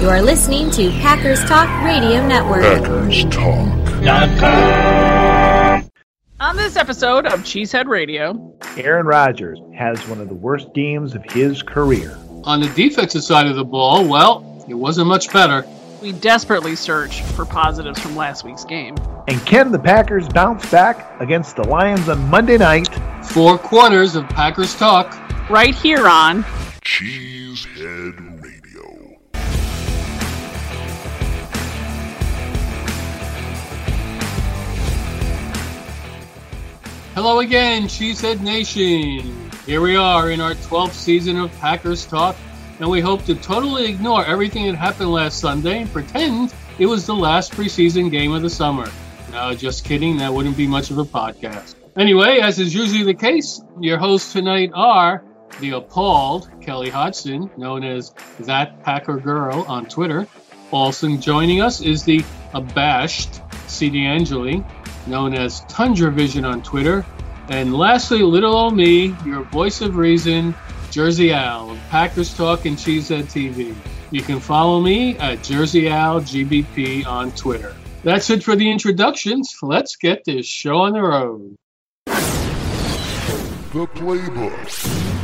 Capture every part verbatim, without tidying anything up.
You are listening to Packers Talk Radio Network. Packers Talk dot com. On this episode of Cheesehead Radio, Aaron Rodgers has one of the worst games of his career. On the defensive side of the ball, well, it wasn't much better. we desperately search for positives from last week's game. And can the Packers bounce back against the Lions on Monday night? Four quarters of Packers Talk. Right here on Cheesehead Radio. Hello again, Cheesehead Nation. Here we are in our twelfth season of Packers Talk, and we hope to totally ignore everything that happened last Sunday and pretend it was the last preseason game of the summer. No, just kidding. That wouldn't be much of a podcast. Anyway, as is usually the case, your hosts tonight are the appalled Kelly Hodgson, known as That Packer Girl on Twitter. Also joining us is the abashed C. D'Angeli, known as Tundra Vision on Twitter. And lastly, little old me, your voice of reason, Jersey Al, of Packers Talk and Cheesehead T V. You can follow me at Jersey Al G B P on Twitter. That's it for the introductions. Let's get this show on the road. The Playbook.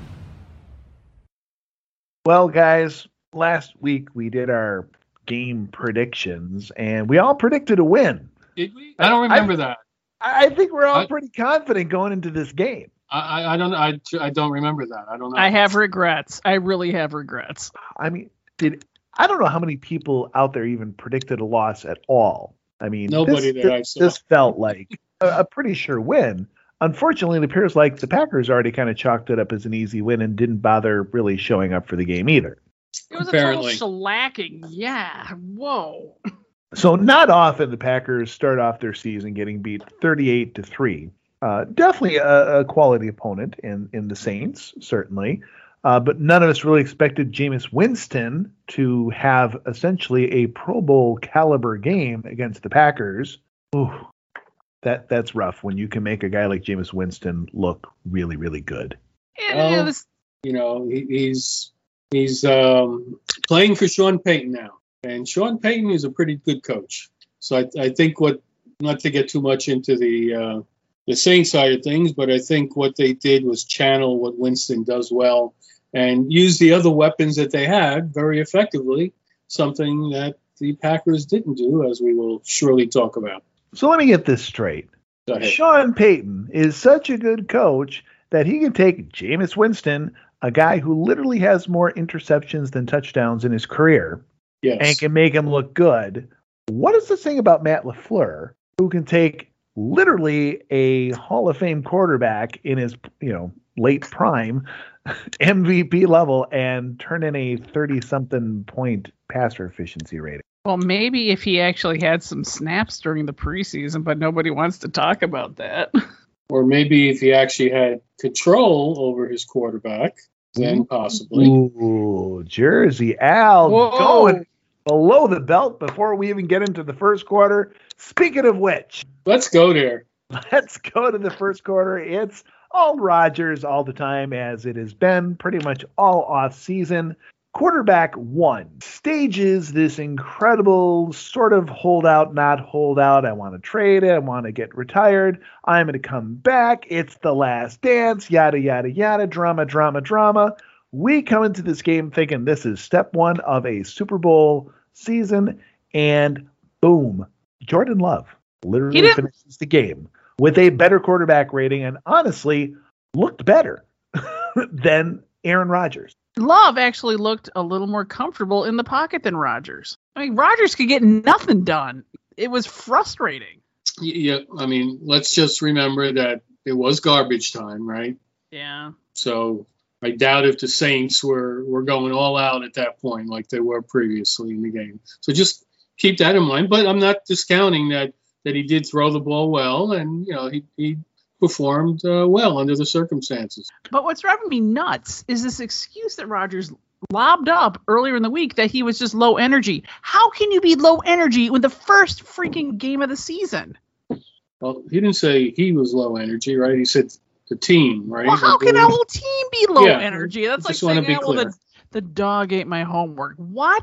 Well, guys, last week we did our game predictions, and we all predicted a win. Did we? I don't remember I, that. I think we're all I, pretty confident going into this game. I, I don't. I, I don't remember that. I don't know. I have regrets. I really have regrets. I mean, did I don't know how many people out there even predicted a loss at all. I mean, nobody this, that I this, saw. This felt like a, a pretty sure win. Unfortunately, it appears like the Packers already kind of chalked it up as an easy win and didn't bother really showing up for the game either. It was Apparently. a total shellacking. Yeah. Whoa. So not often the Packers start off their season getting beat thirty-eight to three. Uh, definitely a, a quality opponent in, in the Saints, certainly. Uh, but none of us really expected Jameis Winston to have essentially a Pro Bowl caliber game against the Packers. Ooh, that that's rough when you can make a guy like Jameis Winston look really, really good. And, Well, you know, this, You know, he, he's he's um, playing for Sean Payton now, and Sean Payton is a pretty good coach. So I, I think what, not to get too much into the uh, the Saints side of things, but I think what they did was channel what Winston does well and use the other weapons that they had very effectively, something that the Packers didn't do, as we will surely talk about. So let me get this straight. Go ahead. Sean Payton is such a good coach that he can take Jameis Winston, a guy who literally has more interceptions than touchdowns in his career, Yes. and can make him look good. What is this thing about Matt LaFleur, who can take literally a Hall of Fame quarterback in his, you know, late prime, M V P level, and turn in a thirty-something point passer efficiency rating? well, maybe if he actually had some snaps during the preseason, but nobody wants to talk about that. Or maybe if he actually had control over his quarterback, then possibly. Ooh, Jersey Al Whoa. going below the belt before we even get into the first quarter. Speaking of which, Let's go there. let's go to the first quarter. It's all Rodgers all the time, as it has been pretty much all off season. Quarterback one stages this incredible sort of holdout, not holdout. I want to trade it. I want to get retired. I'm going to come back. It's the last dance, yada, yada, yada, drama, drama, drama. We come into this game thinking this is step one of a Super Bowl season, and boom, Jordan Love literally finishes the game with a better quarterback rating and honestly looked better than Aaron Rodgers. Love actually looked a little more comfortable in the pocket than Rodgers. I mean, Rodgers could get nothing done. It was frustrating. Yeah, I mean, let's just remember that it was garbage time, right? Yeah. So I doubt if the Saints were, were going all out at that point like they were previously in the game. So just keep that in mind. But I'm not discounting that, that he did throw the ball well, and, you know, he, he performed uh, well under the circumstances. But what's driving me nuts is this excuse that Rodgers lobbed up earlier in the week that he was just low energy. How can you be low energy with the first freaking game of the season? Well, he didn't say he was low energy, right? He said the team, right? Well, how can our whole team be low Yeah, energy? That's I like just wanna saying, be "Oh, well, clear. the, the dog ate my homework." What?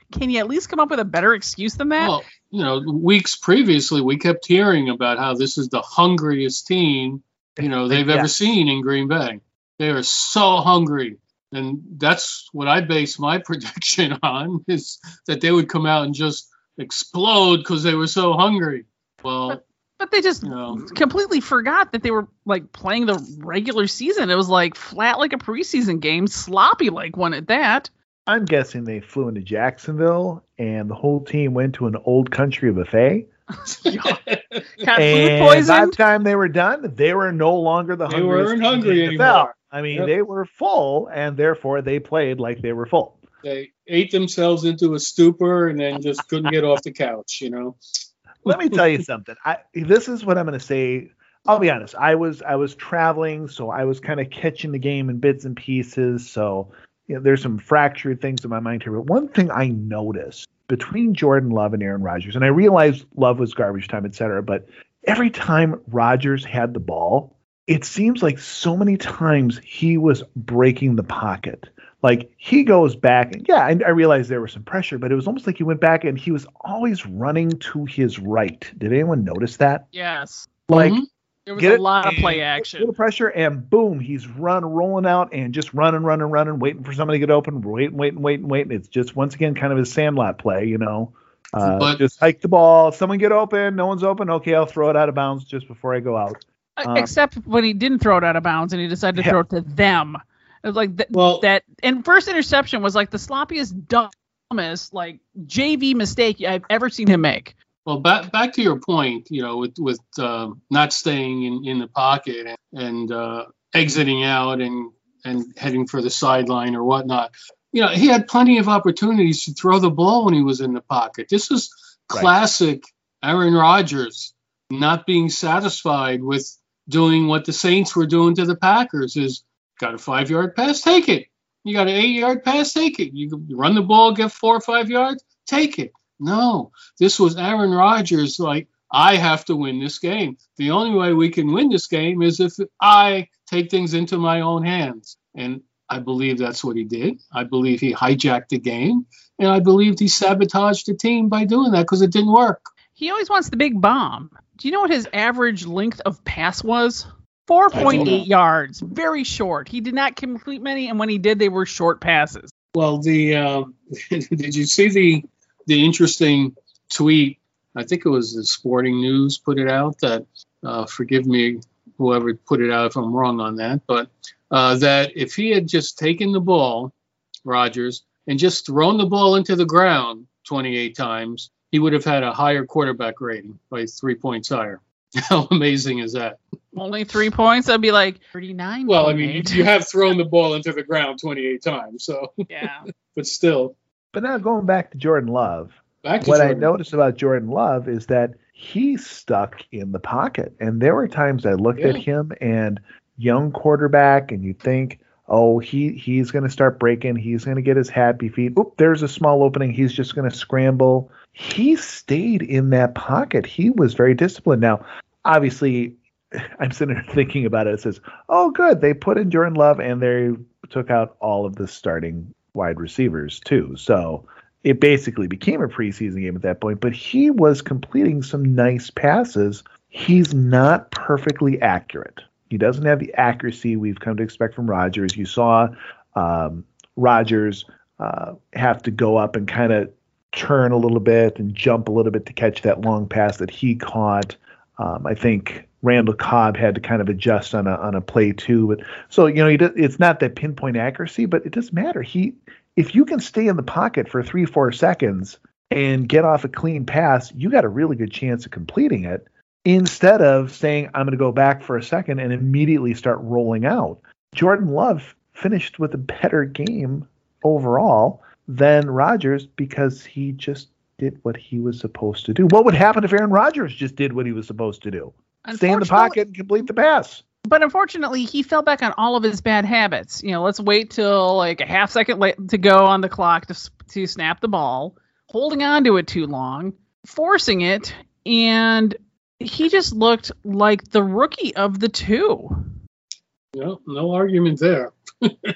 Can you at least come up with a better excuse than that? Well, you know, weeks previously, we kept hearing about how this is the hungriest team, you know, they've Yeah. ever seen in Green Bay. They are so hungry. And that's what I base my prediction on, is that they would come out and just explode because they were so hungry. Well, But, but they just you know, completely forgot that they were like playing the regular season. It was like flat like a preseason game, sloppy like one at that. I'm guessing they flew into Jacksonville and the whole team went to an old country buffet. Got food And by the poisoned. time they were done, they were no longer the They hungriest weren't team hungry in the N F L. anymore. I mean, Yep. they were full, and therefore they played like they were full. they ate themselves into a stupor and then just couldn't get off the couch, you know. Let me tell you something. I this is what I'm going to say. I'll be honest. I was I was traveling, so I was kind of catching the game in bits and pieces. So you know, there's some fractured things in my mind here. But one thing I noticed between Jordan Love and Aaron Rodgers, and I realized Love was garbage time, et cetera, but every time Rodgers had the ball, it seems like so many times he was breaking the pocket. Like he goes back, and yeah, I, I realized there was some pressure, but it was almost like he went back and he was always running to his right. Did anyone notice that? Yes. Like Mhm. There was get a it, lot of and play a action. little pressure, and boom, he's run, rolling out, and just running, running, running, waiting for somebody to get open, waiting, waiting, waiting, waiting. It's just once again kind of his Sandlot play, you know. Uh, But- just hike the ball, someone get open, no one's open. Okay, I'll throw it out of bounds just before I go out. Uh, Uh, Except when he didn't throw it out of bounds and he decided to Yeah. throw it to them. It was like th- Well- that. And first interception was like the sloppiest, dumbest, like J V mistake I've ever seen him make. Well, back back to your point, you know, with with uh, not staying in, in the pocket and, and uh, exiting out and and heading for the sideline or whatnot. You know, he had plenty of opportunities to throw the ball when he was in the pocket. This is Right. classic Aaron Rodgers not being satisfied with doing what the Saints were doing to the Packers. Is got a five yard pass, take it. You got an eight yard pass, take it. You run the ball, get four or five yards, take it. No, this was Aaron Rodgers like, I have to win this game. The only way we can win this game is if I take things into my own hands. And I believe that's what he did. I believe he hijacked the game. And I believe he sabotaged the team by doing that because it didn't work. He always wants the big bomb. Do you know what his average length of pass was? four point eight yards. Very short. He did not complete many, and when he did, they were short passes. Well, the um, did you see the the interesting tweet? I think it was the Sporting News put it out that, uh, forgive me, whoever put it out if I'm wrong on that, but uh, that if he had just taken the ball, Rodgers, and just thrown the ball into the ground twenty-eight times, he would have had a higher quarterback rating by three points higher. How amazing is that? Only three points. I'd be like thirty-nine. Well, I mean, you, you have thrown the ball into the ground twenty-eight times, so, yeah. but still. But now going back to Jordan Love, Back to what I Jordan. noticed about Jordan Love is that he's stuck in the pocket. And there were times I looked at Yeah. him and young quarterback, and you think, oh, he he's going to start breaking. He's going to get his happy feet. Oop, there's a small opening. He's just going to scramble. He stayed in that pocket. He was very disciplined. Now, obviously, I'm sitting there thinking about it. It says, oh, good. They put in Jordan Love, and they took out all of the starting wide receivers, too. So it basically became a preseason game at that point. But he was completing some nice passes. He's not perfectly accurate. He doesn't have the accuracy we've come to expect from Rodgers. You saw um, Rodgers uh, have to go up and kind of turn a little bit and jump a little bit to catch that long pass that he caught. Um, I think Randall Cobb had to kind of adjust on a on a play too. But so you know, he does, it's not that pinpoint accuracy, but it doesn't matter. He if you can stay in the pocket for three four seconds and get off a clean pass, you got a really good chance of completing it. Instead of saying, I'm going to go back for a second and immediately start rolling out. Jordan Love finished with a better game overall than Rodgers because he just did what he was supposed to do. What would happen if Aaron Rodgers just did what he was supposed to do? Stay in the pocket and complete the pass. But unfortunately, he fell back on all of his bad habits. You know, let's wait till like a half second late to go on the clock to, to snap the ball, holding on to it too long, forcing it, and he just looked like the rookie of the two. No, no argument there. All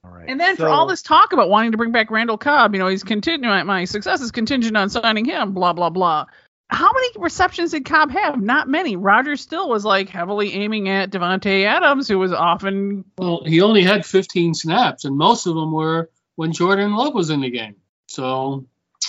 All right. And then so, for all this talk about wanting to bring back Randall Cobb, you know, he's continuing, my success is contingent on signing him, blah, blah, blah. How many receptions did Cobb have? Not many. Rodgers still was like heavily aiming at Devontae Adams, who was often. Well, he only had fifteen snaps, and most of them were when Jordan Love was in the game. So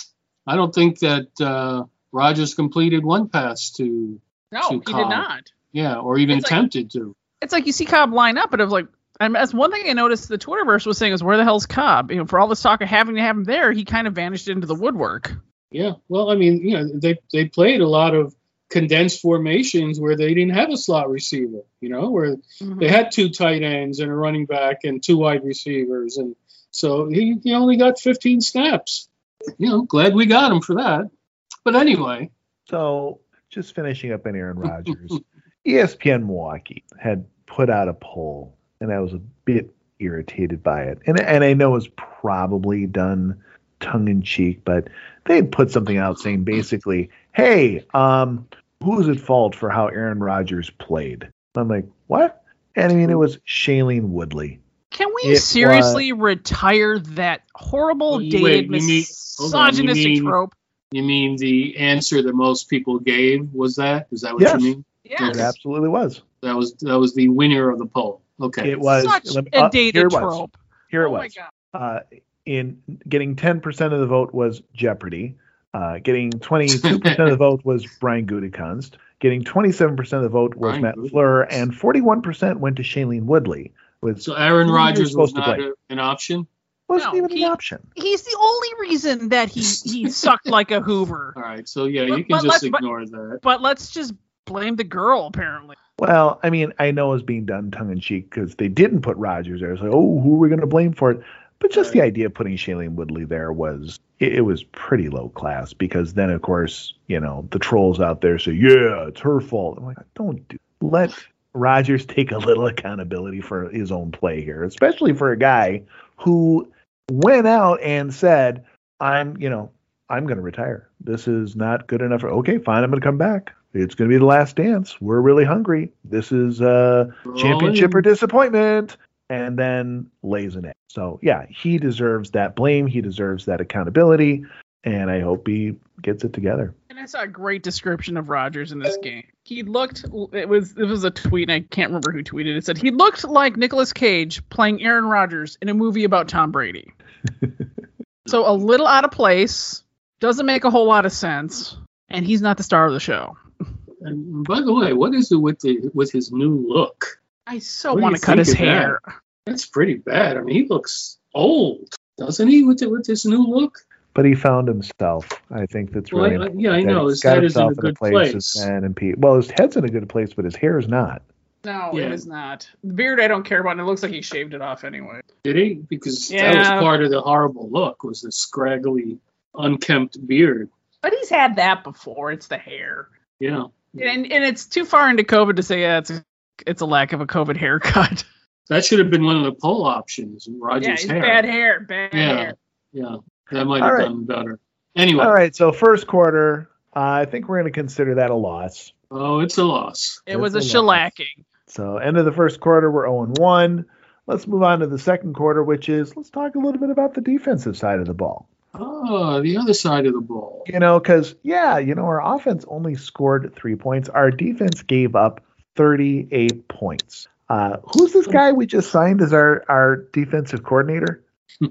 I don't think that uh, Rodgers completed one pass to. No, to he Cobb. did not. Yeah, or even It's like- tempted to. It's like you see Cobb line up, but it was like, and that's one thing I noticed the Twitterverse was saying is, where the hell's Cobb? You know, for all this talk of having to have him there, he kind of vanished into the woodwork. Yeah, well, I mean, you know, they they played a lot of condensed formations where they didn't have a slot receiver, you know, where Mm-hmm. they had two tight ends and a running back and two wide receivers, and so he, he only got fifteen snaps. You know, glad we got him for that. But anyway, So just finishing up on Aaron Rodgers, E S P N Milwaukee had put out a poll, and I was a bit irritated by it. And and I know it was probably done tongue in cheek, but they had put something out saying basically, hey, um, who's at fault for how Aaron Rodgers played? I'm like, what? And I mean, it was Shailene Woodley. Can we It seriously retire that horrible, Wait, dated, you mean- hold on, you misogynistic mean- trope? you mean the answer that most people gave was that? Is that what Yes. you mean? Yes. It absolutely was. That was that was the winner of the poll. Okay. It was. Such let me- a uh, dated here it was. trope. Here it Oh my was. God. Uh, in getting ten percent of the vote was Jeopardy. Uh, getting twenty-two percent of the vote was Brian Gutekunst. Getting twenty-seven percent of the vote was Brian Matt Gutekunst. Fleur, and forty-one percent went to Shailene Woodley. With So Aaron who you're Rodgers was supposed to not blame. a, an option. wasn't No, even he- an option. He's the only reason that he, he sucked like a Hoover. All right. So yeah, But- you can but just let's- but- ignore that. But let's just blame the girl, apparently. Well, I mean, I know it's being done tongue in cheek because they didn't put Rodgers there. It's like, oh, who are we going to blame for it? But just the idea of putting Shailene Woodley there was it, it was pretty low class because then, of course, you know, the trolls out there say, yeah, it's her fault. I'm like, don't do let Rodgers take a little accountability for his own play here, especially for a guy who went out and said, I'm, you know, I'm going to retire. This is not good enough. Okay, fine. I'm going to come back. It's going to be the last dance. We're really hungry. This is uh, championship or disappointment. And then lays an egg. So, yeah, he deserves that blame. He deserves that accountability. And I hope he gets it together. And I saw a great description of Rodgers in this game. He looked, it was it was a tweet, and I can't remember who tweeted it. It said, he looked like Nicolas Cage playing Aaron Rodgers in a movie about Tom Brady. So a little out of place, doesn't make a whole lot of sense, and he's not the star of the show. And by the way, what is it with the with his new look? I so What do want you to cut think his of that? hair. That's pretty bad. I mean, he looks old, doesn't he, with the, with this new look? But he found himself. I think that's Well, really I- important. yeah, I that know. he's His got head is in a himself good place. place. His man and Pete. Well, his head's in a good place, but his hair is not. No, Yeah. it is not. The beard I don't care about, and it looks like he shaved it off anyway. Did he? Because that Yeah. was part of the horrible look, was the scraggly, unkempt beard. But he's had that before. It's the hair. Yeah. And and it's too far into COVID to say, yeah, it's a, it's a lack of a COVID haircut. That should have been one of the poll options. Roger's yeah, it's hair. bad hair. Bad Yeah. hair. Yeah. That might All have right. done better. Anyway. All right, so first quarter, uh, I think we're going to consider that a loss. Oh, it's a loss. It was a It's a loss. shellacking. So end of the first quarter, we're oh and one. Let's move on to the second quarter, which is let's talk a little bit about the defensive side of the ball. Oh, the other side of the ball. You know, because, yeah, you know, our offense only scored three points. Our defense gave up thirty-eight points. Uh, who's this guy we just signed as our, our defensive coordinator?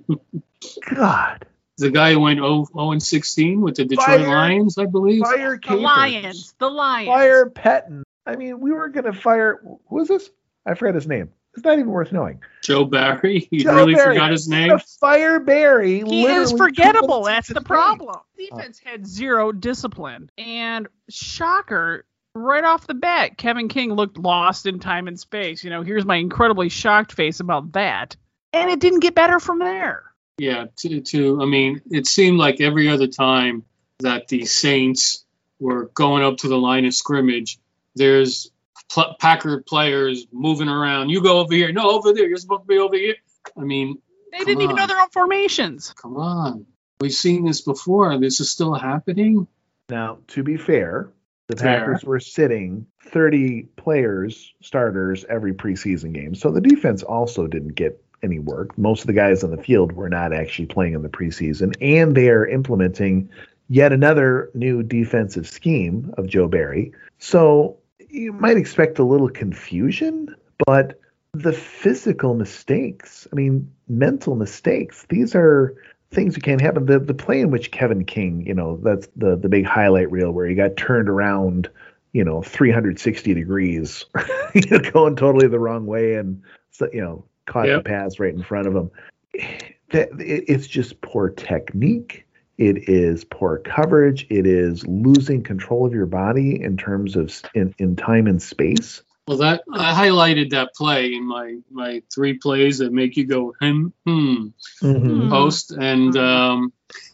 God. The guy who went oh and sixteen with the Detroit Fire- Lions, I believe. Fire The Capers. Lions. The Lions. Fire Pettin. I mean, we were going to fire. Who is this? I forgot his name. It's not even worth knowing. Joe Barry. He Joe really Barry. forgot his We're name. gonna Fire Barry. He literally is two forgettable. minutes That's into the game. problem. Defense had zero discipline. And shocker, right off the bat, Kevin King looked lost in time and space. You know, here's my incredibly shocked face about that. And it didn't get better from there. Yeah, to, to I mean, it seemed like every other time that the Saints were going up to the line of scrimmage, there's pl- Packer players moving around. You go over here. No, over there. You're supposed to be over here. I mean, They Come didn't even know on. their own formations. come on. We've seen this before. This is still happening. Now, to be fair, the Fair. Packers were sitting thirty players, starters, every preseason game. So the defense also didn't get any work. Most of the guys on the field were not actually playing in the preseason, and they are implementing yet another new defensive scheme of Joe Barry. So you might expect a little confusion, but the physical mistakes, I mean, mental mistakes, these are things that can't happen. The the play in which Kevin King, you know, that's the, the big highlight reel where he got turned around, you know, three hundred sixty degrees, you know, going totally the wrong way and, you know, caught yep. the pass right in front of him. That, it, it's just poor technique. It is poor coverage. It is losing control of your body in terms of in, in time and space. Well, that I highlighted that play in my, my three plays that make you go hmm hmm mm-hmm. post. And um,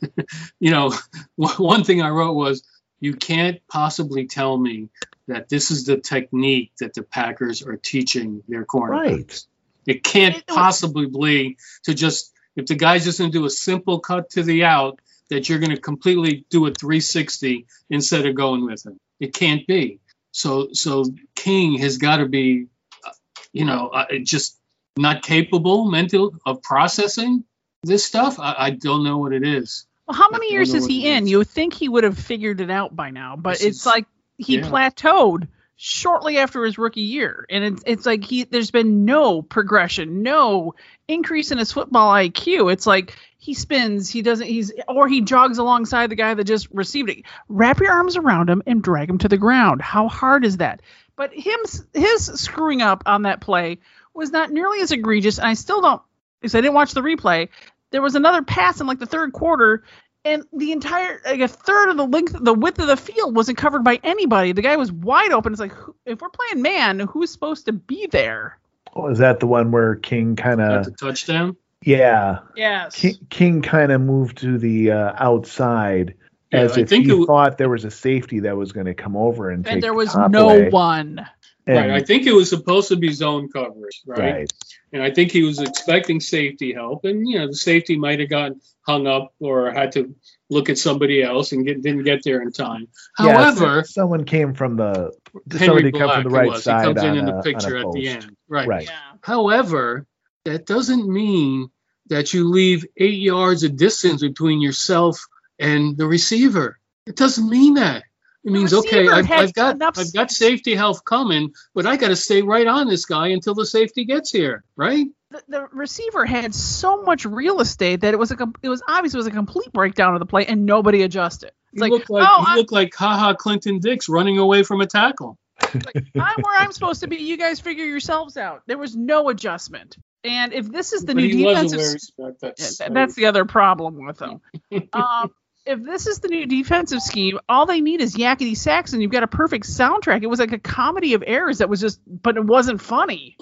you know, one thing I wrote was, you can't possibly tell me that this is the technique that the Packers are teaching their cornerbacks. Right. It can't possibly be to just, if the guy's just going to do a simple cut to the out, that you're going to completely do a three sixty instead of going with him. It can't be. So, so King has got to be, you know, uh, just not capable mental of processing this stuff. I, I don't know what it is. Well, how many years is he in? You would think he would have figured it out by now, but This it's is- like he yeah. plateaued shortly after his rookie year, and it's it's like he there's been no progression, no increase in his football I Q. It's like he spins, he doesn't, he's or he jogs alongside the guy that just received it. Wrap your arms around him and drag him to the ground. How hard is that? But him his screwing up on that play was not nearly as egregious, and I still don't, because I didn't watch the replay. There was another pass in like the third quarter, and the entire, like a third of the length, the width of the field wasn't covered by anybody. The guy was wide open. It's like, who, if we're playing man, who's supposed to be there? Oh, is that the one where King kind Got of, the touchdown. yeah, Yes. King, King kind of moved to the uh, outside Yeah, as I if think he it w- thought there was a safety that was going to come over and, take And there the was top no away. one. And- Right. I think it was supposed to be zone coverage, right? right. And I think he was expecting safety help, and you know the safety might have gotten hung up or had to look at somebody else and get, didn't get there in time. Yeah, However, so- someone came from the Henry somebody come Black from the right it was. side he comes in on in a- the on picture a at the post. end, right? Right. Yeah. However, that doesn't mean that you leave eight yards of distance between yourself and the receiver. It doesn't mean that. It means, okay, receiver I've, had I've got enough- I've got safety help coming, but I got to stay right on this guy until the safety gets here, right? The, the receiver had so much real estate that it was a com- it was obvious it was a complete breakdown of the play, and nobody adjusted. It's You like, look like oh, you I, look like haha Clinton Dix running away from a tackle. I'm where I'm supposed to be. You guys figure yourselves out. There was no adjustment. And if this is the But new he was defensive, aware respect. That's, Yeah, that's the other problem with them. um, if this is the new defensive scheme, all they need is yakety sax, and you've got a perfect soundtrack. It was like a comedy of errors that was just, but it wasn't funny.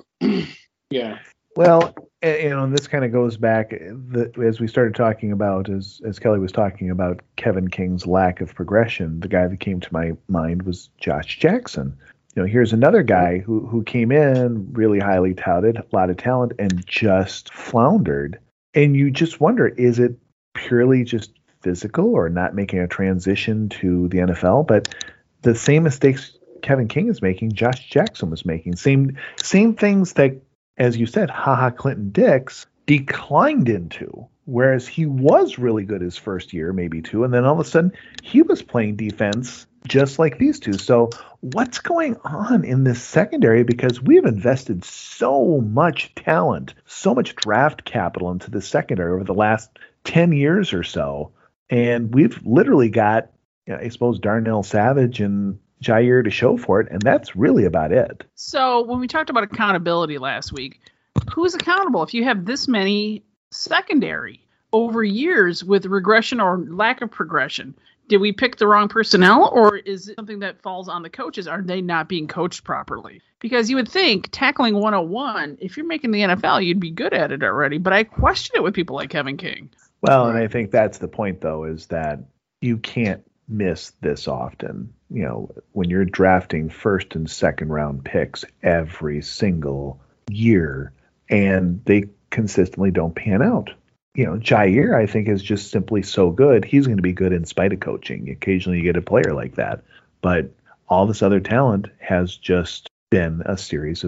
yeah. Well, and, you know, and this kind of goes back the, as we started talking about, as as Kelly was talking about Kevin King's lack of progression. The guy that came to my mind was Josh Jackson. You know, here's another guy who who came in really highly touted, a lot of talent, and just floundered. And you just wonder, is it purely just physical or not making a transition to the N F L? But the same mistakes Kevin King is making, Josh Jackson was making. Same same things that, as you said, haha Clinton Dix declined into, whereas he was really good his first year, maybe two, and then all of a sudden he was playing defense just like these two. So what's going on in this secondary? Because we've invested so much talent, so much draft capital into the secondary over the last ten years or so, and we've literally got, you know, I suppose, Darnell Savage and Jair to show for it, and that's really about it. So when we talked about accountability last week, who's accountable if you have this many secondary over years with regression or lack of progression? Did we pick the wrong personnel, or is it something that falls on the coaches? Are they not being coached properly? Because you would think tackling one oh one, if you're making the N F L, you'd be good at it already. But I question it with people like Kevin King. Well, and I think that's the point, though, is that you can't miss this often. You know, when you're drafting first and second round picks every single year, and they consistently don't pan out. You know, Jair, I think, is just simply so good. He's going to be good in spite of coaching. Occasionally you get a player like that. But all this other talent has just been a series of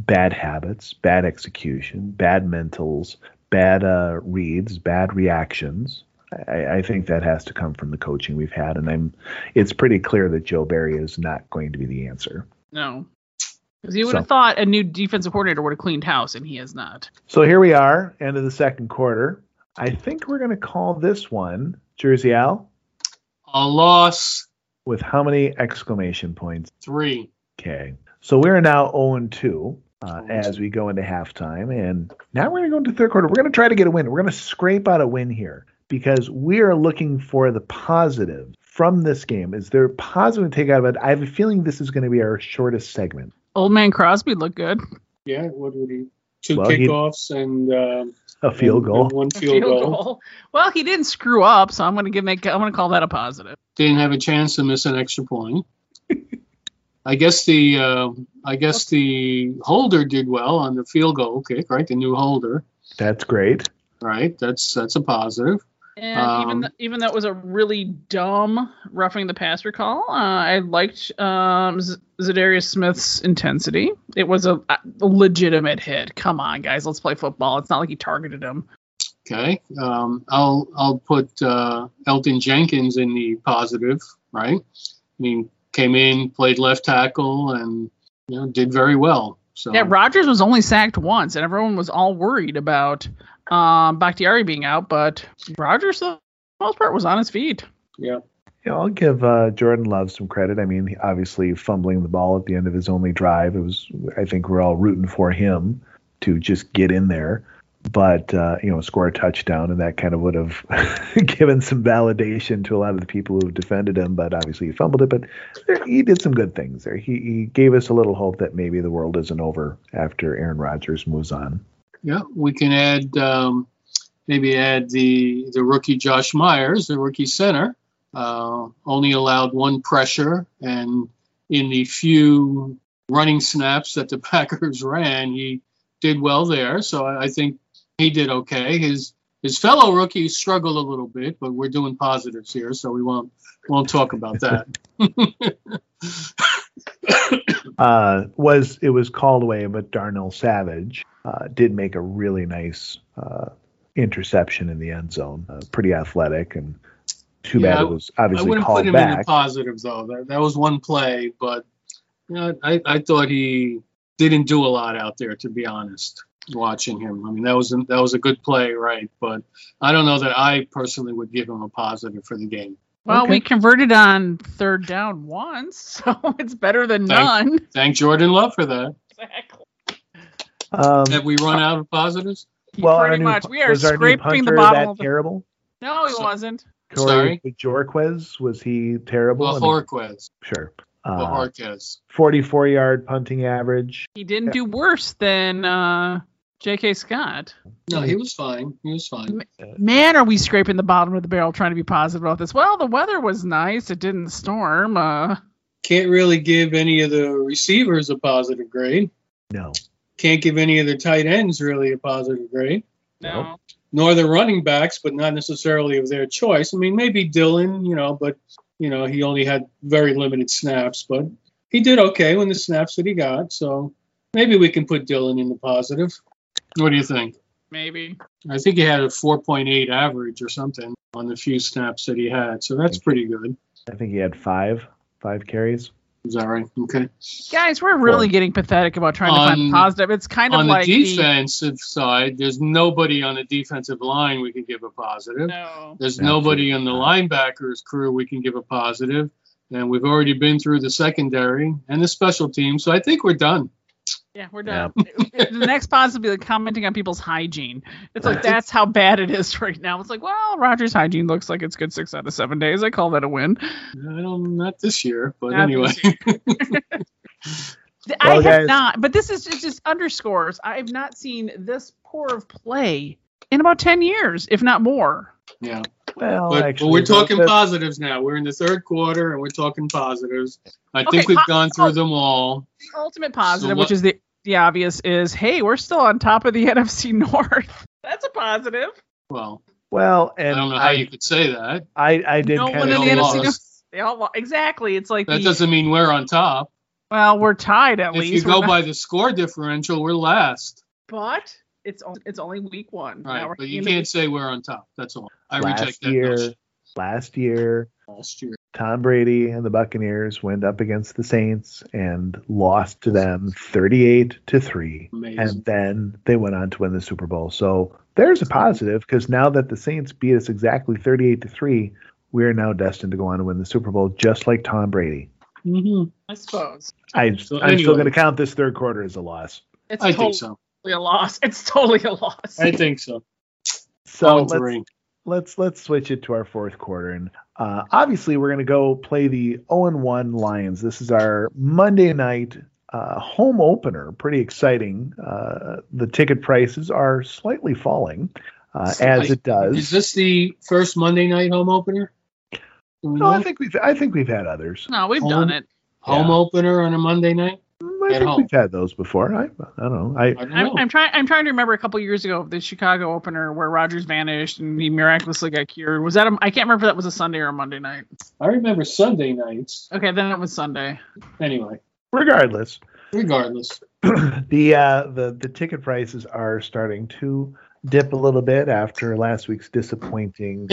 bad habits, bad execution, bad mentals, bad uh, reads, bad reactions. I, I think that has to come from the coaching we've had, and I'm. It's pretty clear that Joe Barry is not going to be the answer. No. Because you would So- have thought a new defensive coordinator would have cleaned house, and he has not. So here we are, end of the second quarter. I think we're going to call this one Jersey Al A loss, with how many exclamation points? three. Okay. So we're now oh and two uh, as we go into halftime. And now we're going to go into third quarter. We're going to try to get a win. We're going to scrape out a win here because we are looking for the positive from this game. Is there a positive to take out of it? I have a feeling this is going to be our shortest segment. Old man Crosby looked good. Yeah, what would he? Two Well, he- kickoffs and um, A field and- goal. and one field, goal. Well, he didn't screw up, so I'm going to give make I'm going to call that a positive. Didn't have a chance to miss an extra point. I guess the uh, I guess the holder did well on the field goal kick, right? The new holder, That's great. right? That's that's a positive. And Um, even th- even though it was a really dumb roughing the passer call, uh, I liked um, Z- Zadarius Smith's intensity. It was a, a legitimate hit. Come on, guys, let's play football. It's not like he targeted him. Okay, um, I'll I'll put uh, Elton Jenkins in the positive, right? I mean, came in, played left tackle, and you know did very well. So Yeah, Rodgers was only sacked once, and everyone was all worried about um, Bakhtiari being out, but Rodgers, for the most part, was on his feet. yeah. Yeah, I'll give uh, Jordan Love some credit. I mean, obviously fumbling the ball at the end of his only drive. It was, I think we're all rooting for him to just get in there, but uh, you know, score a touchdown, and that kind of would have given some validation to a lot of the people who have defended him. But obviously, he fumbled it. But there, he did some good things there. He, he gave us a little hope that maybe the world isn't over after Aaron Rodgers moves on. Yeah, we can add um, maybe add the the rookie Josh Myers, the rookie center. Uh, only allowed one pressure, and in the few running snaps that the Packers ran, he did well there. So I, I think he did okay. His his fellow rookies struggled a little bit, but we're doing positives here, so we won't won't talk about that. uh, was it was called away, but Darnell Savage uh, did make a really nice uh, interception in the end zone. Uh, pretty athletic, and too Yeah, bad it was I obviously wouldn't put called him in the back. positive though. That that was one play, but you know, I I thought he didn't do a lot out there, to be honest. Watching him, I mean, that was a, that was a good play, right? But I don't know that I personally would give him a positive for the game. Well, Okay. we converted on third down once, so it's better than Thank- none. Thank Jordan Love for that. Exactly. Um, Have we run out of positives? well, our Pretty new- much. We are was our new scraping the punter bottom that of the. terrible? No, he So- wasn't. Corey Sorry? Bajorquez, was he terrible? I mean, Bajorquez. sure. Uh, Bajorquez. forty-four yard punting average. He didn't do worse than uh, J K. Scott. No, he was fine. He was fine. Man, are we scraping the bottom of the barrel trying to be positive about this? Well, the weather was nice. It didn't storm. Uh, Can't really give any of the receivers a positive grade. No. Can't give any of the tight ends really a positive grade. no. Nor the running backs, but not necessarily of their choice. I mean, maybe Dylan, you know, but, you know, he only had very limited snaps, but he did okay when the snaps that he got. So maybe we can put Dylan in the positive. What do you think? Maybe. I think he had a four point eight average or something on the few snaps that he had. So that's pretty good. I think he had five, five carries. Is that right? Okay. Guys, we're really Four. getting pathetic about trying to On- find positive. It's kind of On like the defensive side, there's nobody on the defensive line we can give a positive. No. There's Absolutely nobody on the not. linebackers crew we can give a positive. And we've already been through the secondary and the special team. So I think we're done. Yeah, we're done. the next positive will be like commenting on people's hygiene. It's like that's how bad it is right now. It's like, well, Rogers' hygiene looks like it's good six out of seven days. I call that a win. I don't, not this year, but Not anyway. this I Well, have guys- not, but this is it just underscores. I have not seen this poor of play in about ten years, if not more. yeah. Well, But, actually, but we're talking the- positives now. We're in the third quarter and we're talking positives. I Okay, think we've po- gone oh. through them all. The ultimate positive, So what- which is the the obvious, is hey, we're still on top of the N F C North. That's a positive. Well, Well, I and don't know how you could say that. I, I did No kind one they in of the all N F C lost. North. They all lo- exactly. It's like That the, doesn't mean we're on top. Well, we're tied at If least. you go We're by not- the score differential, we're last. but it's on- it's only week one. Now Right, we're but you in the- can't say we're on top. That's all. I last reject that year, notion. last year, Last year. Tom Brady and the Buccaneers went up against the Saints and lost to them thirty-eight to three. Amazing. And then they went on to win the Super Bowl. So there's a positive, because now that the Saints beat us exactly thirty-eight to three, we are now destined to go on to win the Super Bowl, just like Tom Brady. Mm-hmm. I suppose I, So I'm still anyway. going to count this third quarter as a loss. I it's totally think so. a loss. It's totally a loss. I think so. So Oh, and let's, three. let's let's switch it to our fourth quarter, and uh, obviously we're going to go play the oh and one Lions. This is our Monday night uh, home opener. Pretty exciting. Uh, the ticket prices are slightly falling, uh, as it does. Is this the first Monday night home opener? Do we No, I know? think we've I think we've had others. No, we've Home- done it. Home Yeah. opener on a Monday night? I At think home. we've had those before. I, I don't know. I I don't I'm, know. I'm trying. I'm trying to remember a couple years ago the Chicago opener where Rodgers vanished and he miraculously got cured. Was that? A, I can't remember if that was a Sunday or a Monday night. I remember Sunday nights. Okay, then it was Sunday. Anyway, regardless, regardless. the uh, the the ticket prices are starting to dip a little bit after last week's disappointing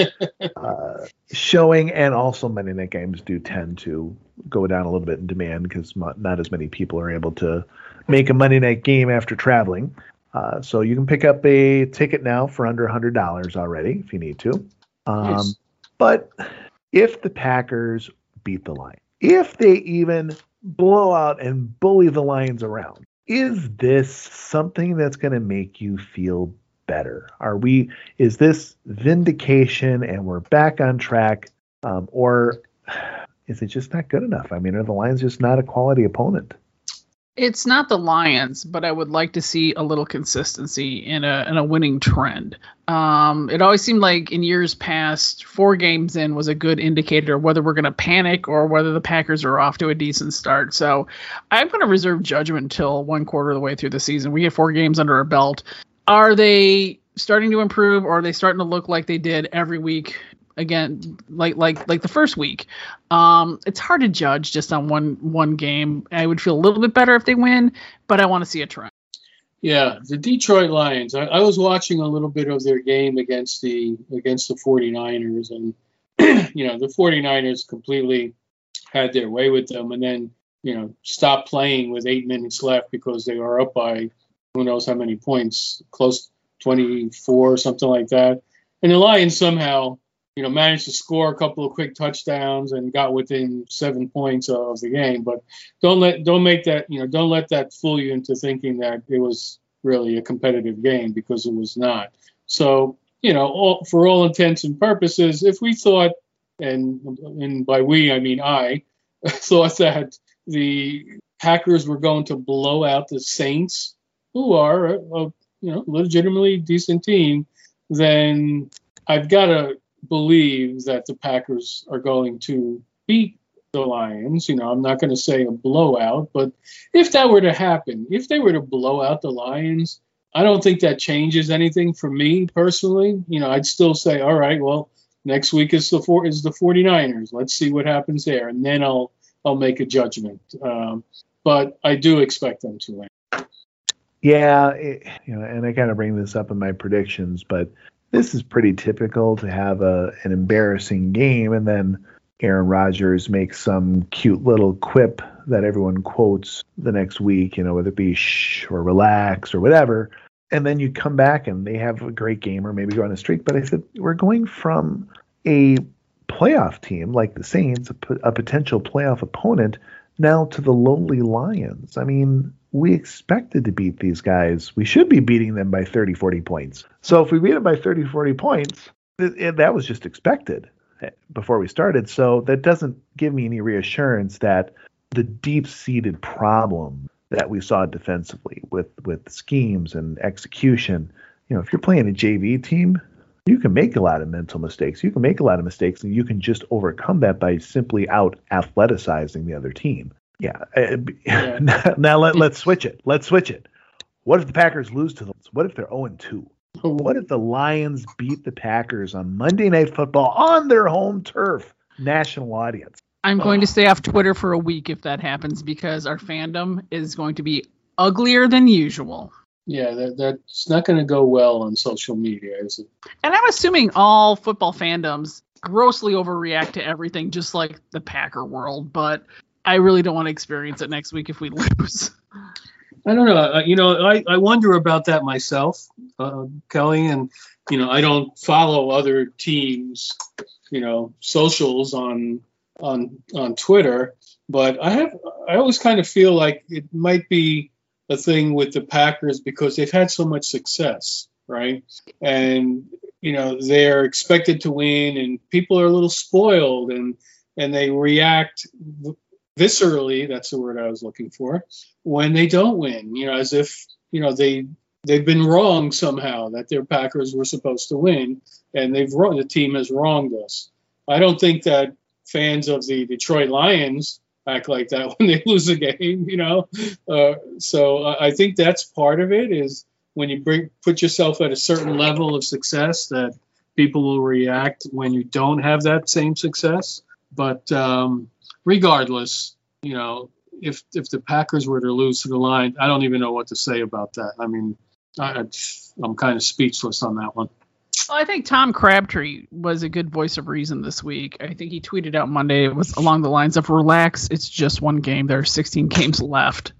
uh, showing, and also Monday night games do tend to go down a little bit in demand because not as many people are able to make a Monday night game after traveling. Uh, so you can pick up a ticket now for under one hundred dollars already if you need to. Um, Nice. But if the Packers beat the Lions, if they even blow out and bully the Lions around, is this something that's going to make you feel better? Are we, is this vindication and we're back on track, um, or is it just not good enough? I mean, are the Lions just not a quality opponent? It's not the Lions, but I would like to see a little consistency in a in a winning trend. Um, it always seemed like in years past, four games in was a good indicator of whether we're going to panic or whether the Packers are off to a decent start. So I'm going to reserve judgment until one quarter of the way through the season. We get four games under our belt. Are they starting to improve, or are they starting to look like they did every week? Again, like like like the first week, um, it's hard to judge just on one one game. I would feel a little bit better if they win, but I want to see a trend. Yeah, the Detroit Lions. I, I was watching a little bit of their game against the against the 49ers, and you know, the 49ers completely had their way with them, and then, you know, stopped playing with eight minutes left because they were up by who knows how many points, close to twenty-four, something like that. And the Lions somehow, you know, managed to score a couple of quick touchdowns and got within seven points of the game. But don't let don't make that, you know, don't let that fool you into thinking that it was really a competitive game, because it was not. So, you know, all, for all intents and purposes, if we thought, and and by we I mean I, thought that the Packers were going to blow out the Saints, who are a, a you know legitimately decent team, then I've got to believe that the Packers are going to beat the Lions. You know, I'm not going to say a blowout, but if that were to happen, if they were to blow out the Lions, I don't think that changes anything for me personally. You know, I'd still say, all right, well, next week is the four is the 49ers. Let's see what happens there, and then I'll I'll make a judgment. Um, but I do expect them to win. Yeah, it, you know, and I kind of bring this up in my predictions, but this is pretty typical to have a an embarrassing game, and then Aaron Rodgers makes some cute little quip that everyone quotes the next week, you know, whether it be shh or relax or whatever, and then you come back and they have a great game or maybe go on a streak. But I said, we're going from a playoff team like the Saints, a, a potential playoff opponent, now to the lowly Lions. I mean, we expected to beat these guys. We should be beating them by thirty, forty points. So if we beat them by thirty, forty points, it, it, that was just expected before we started. So that doesn't give me any reassurance that the deep-seated problem that we saw defensively with, with schemes and execution, you know, if you're playing a J V team, you can make a lot of mental mistakes. You can make a lot of mistakes, and you can just overcome that by simply out athleticizing the other team. Yeah. yeah. now, now let, let's switch it. Let's switch it. What if the Packers lose to them? What if they're oh and two? What if the Lions beat the Packers on Monday Night Football on their home turf, national audience? I'm going to stay off Twitter for a week if that happens because our fandom is going to be uglier than usual. Yeah, that, that's not going to go well on social media, is it? And I'm assuming all football fandoms grossly overreact to everything, just like the Packer world. But I really don't want to experience it next week if we lose. I don't know. You know, I, I wonder about that myself, uh, Kelly. And, you know, I don't follow other teams, you know, socials on on on Twitter. But I have I always kind of feel like it might be a thing with the Packers because they've had so much success, right? And, you know, they're expected to win and people are a little spoiled and and they react viscerally, that's the word I was looking for, when they don't win, you know, as if, you know, they, they've been wrong somehow, that their Packers were supposed to win, and they've wrong, the team has wronged us. I don't think that fans of the Detroit Lions act like that when they lose a game, you know. Uh, so I think that's part of it, is when you bring put yourself at a certain level of success that people will react when you don't have that same success. But um, regardless, you know, if if the Packers were to lose to the Lions, I don't even know what to say about that. I mean, I, I'm kind of speechless on that one. Well, I think Tom Crabtree was a good voice of reason this week. I think he tweeted out Monday, it was along the lines of, relax, it's just one game. There are sixteen games left.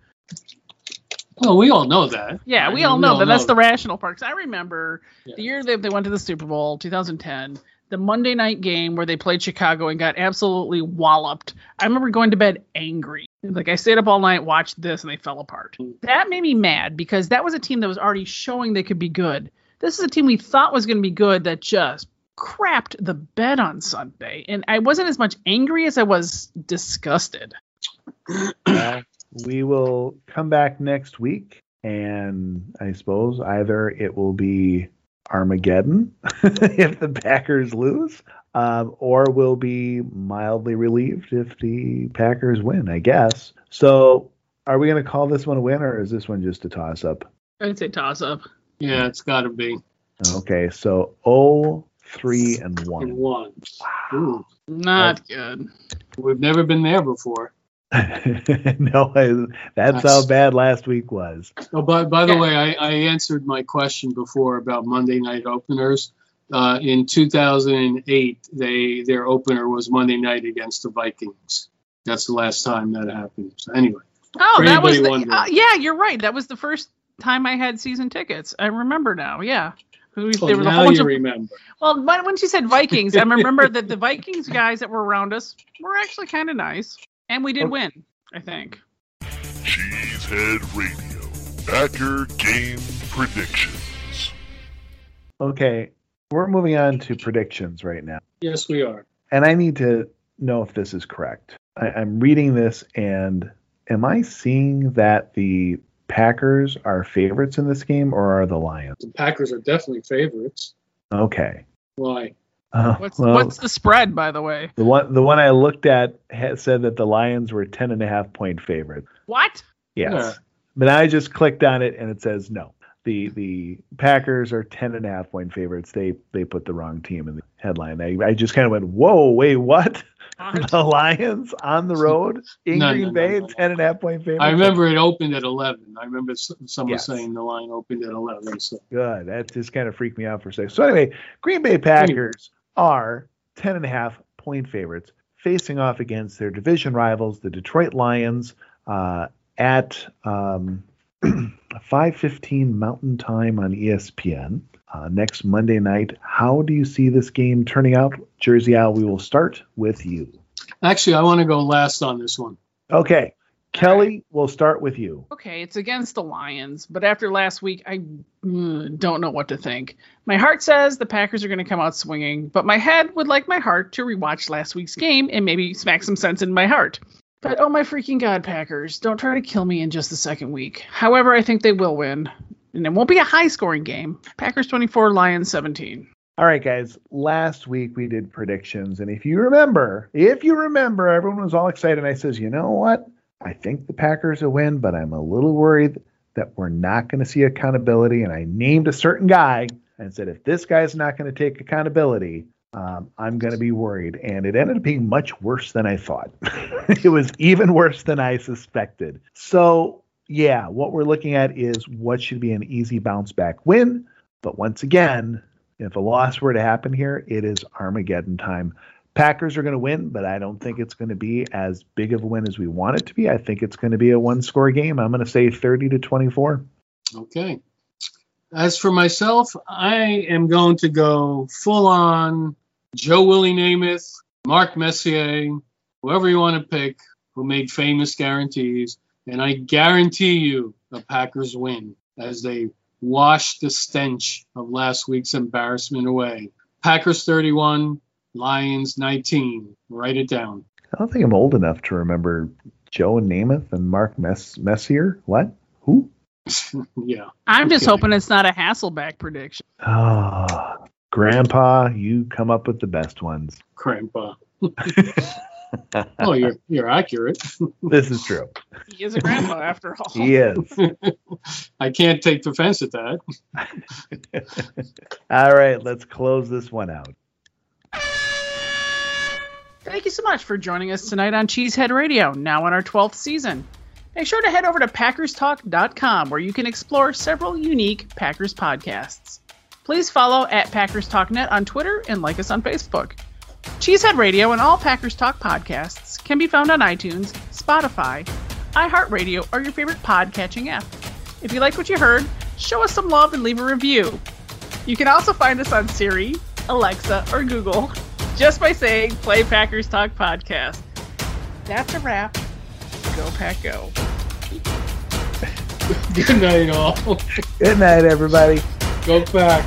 Well, we all know that. Yeah, I we mean, all we know all that. know That's the that. rational part. 'Cause I remember Yeah. the year that they went to the Super Bowl, two thousand ten, the Monday night game where they played Chicago and got absolutely walloped. I remember going to bed angry. Like, I stayed up all night, watched this, and they fell apart. That made me mad because that was a team that was already showing they could be good. This is a team we thought was going to be good that just crapped the bed on Sunday. And I wasn't as much angry as I was disgusted. Uh, we will come back next week, and I suppose either it will be Armageddon if the Packers lose, um, or we'll be mildly relieved if the Packers win, I guess. So are we going to call this one a win, or is this one just a toss-up? I'd say toss up. Yeah, it's got to be. Okay, so oh, three, and And one. one. Ooh, Not good. we've never been there before. No, I, that's how That's- bad last week was. Oh, by, by the Yeah. way, I, I answered my question before about Monday night openers. Uh, in two thousand eight, they their opener was Monday night against the Vikings. That's the last time that happened. So anyway, Oh, For that was anybody the, wondering. uh, yeah, you're right. That was the first time I had season tickets. I remember now. Yeah. Who- well, there was a now whole bunch you of- remember. Well, when when she said Vikings, I remember that the Vikings guys that were around us were actually kind of nice, and we did Okay. win, I think. Cheesehead Radio. Packer game predictions. Okay, we're moving on to predictions right now. Yes, we are. And I need to know if this is correct. I, I'm reading this, and am I seeing that the Packers are favorites in this game, or are the Lions? The Packers are definitely favorites. Okay. Why? Uh, What's well, what's the spread, by the way? the one the one I looked at had said that the Lions were ten and a half point favorites. What? Yes. Yeah. But I just clicked on it, and it says no. The the Packers are ten and a half point favorites. They they put the wrong team in the headline. I, I just kind of went, whoa, wait, what? The Lions on the road in No, Green no, no, Bay, no, no. ten and a half point favorites. I remember it opened at eleven. I remember s- someone Yes. saying the line opened at eleven. So Good. That just kind of freaked me out for a second. So anyway, Green Bay Packers are ten and a half point favorites, facing off against their division rivals, the Detroit Lions, uh, at um, five fifteen Mountain Time on E S P N uh, next Monday night. How do you see this game turning out? Jersey Al, we will start with you. actually, I want to go last on this one. Okay. Kelly, we'll start with you. Okay, it's against the Lions, but after last week, I mm, don't know what to think. My heart says the Packers are going to come out swinging, but my head would like my heart to rewatch last week's game and maybe smack some sense in my heart. But oh my freaking God, Packers, don't try to kill me in just the second week. However, I think they will win, and it won't be a high-scoring game. Packers twenty-four, Lions seventeen. All right, guys. Last week we did predictions, and if you remember, if you remember, everyone was all excited. And I says, you know what? I think the Packers will win, but I'm a little worried that we're not going to see accountability. And I named a certain guy and said, if this guy's not going to take accountability, um, I'm going to be worried. And it ended up being much worse than I thought. It was even worse than I suspected. So, yeah, what we're looking at is what should be an easy bounce back win. But once again, if a loss were to happen here, it is Armageddon time. Packers are going to win, but I don't think it's going to be as big of a win as we want it to be. I think it's going to be a one-score game. I'm going to say thirty to twenty-four. Okay. As for myself, I am going to go full-on Joe Willie Namath, Mark Messier, whoever you want to pick, who made famous guarantees, and I guarantee you the Packers win as they wash the stench of last week's embarrassment away. Packers thirty-one, Lions nineteen. Write it down. I don't think I'm old enough to remember Joe Namath and Mark Mess- Messier. What? Who? Yeah. I'm just kidding. hoping it's not a Hasselback prediction. Oh, Grandpa, you come up with the best ones. Grandpa. Oh, you're you're accurate. This is true. He is a grandpa after all. He is. I can't take offense at that. All right, let's close this one out. Thank you so much for joining us tonight on Cheesehead Radio, now in our twelfth season. Make sure to head over to Packers Talk dot com where you can explore several unique Packers podcasts. Please follow at Packers Talk Net on Twitter and like us on Facebook. Cheesehead Radio and all Packers Talk podcasts can be found on iTunes, Spotify, iHeartRadio, or your favorite podcatching app. If you like what you heard, show us some love and leave a review. You can also find us on Siri, Alexa, or Google just by saying Play Packers Talk Podcast. That's a wrap. Go Pack Go. Good night, all. Good night, everybody. Go back.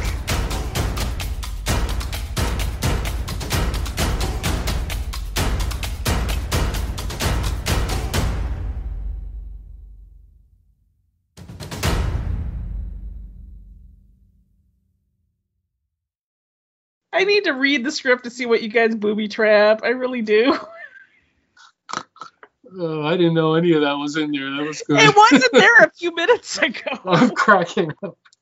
I need to read the script to see what you guys booby trap. I really do. Oh, I didn't know any of that was in there. That was good. It wasn't there a few minutes ago. I'm cracking up.